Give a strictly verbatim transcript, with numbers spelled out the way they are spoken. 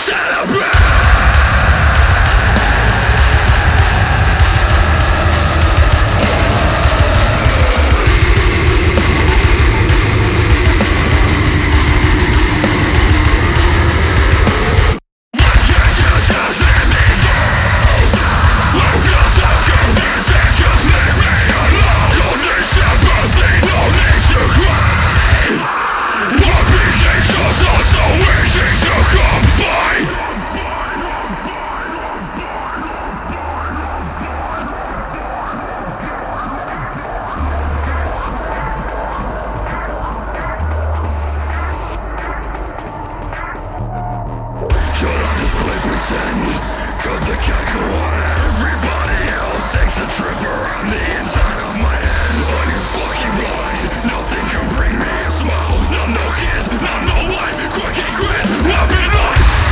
Cut the cackle on everybody else. Takes a trip around the inside of my head. Are you fucking blind? Nothing can bring me a smile. Not no kids, not no life. Quick and grit, I've been life.